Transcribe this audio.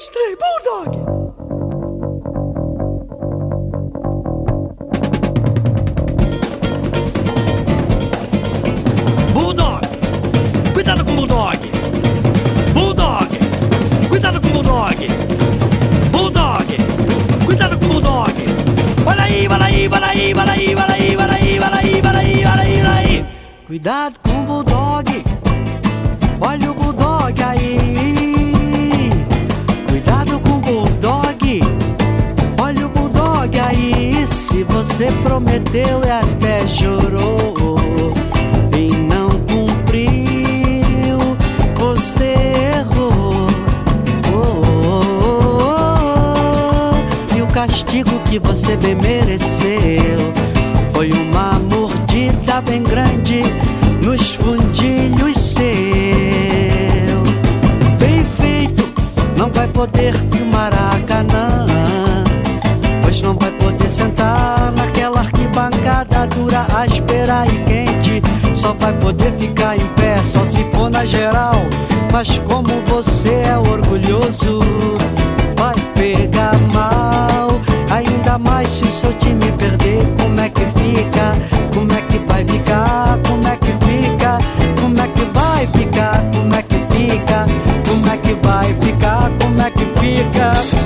dois, três, Bulldog! Bulldog! Cuidado com o Bulldog! Bulldog! Cuidado com o Bulldog! Bulldog! Cuidado com o Bulldog! Olha aí, olha aí, olha aí, olha aí, olha aí, olha aí, olha aí, olha aí, olha aí, olha aí! Cuidado com o Bulldog! Olha o Bulldog aí! Cuidado com o Bulldog! Olha o Bulldog aí! Se você prometeu e até chorou e não cumpriu, você errou. E o castigo que você bem mereceu foi uma mordida bem grande nos fundilhos seu. Bem feito, não vai poder ir no Maracanã, pois não vai poder sentar naquela arquibancada dura, áspera e quente. Só vai poder ficar em pé, só se for na geral. Mas como você é orgulhoso, vai pegar mal. Ainda mais se o seu time perder. Como é que fica? Como é que vai ficar? Como é que fica? Como é que vai ficar? Como é que fica? Como é que vai ficar? Como é que fica?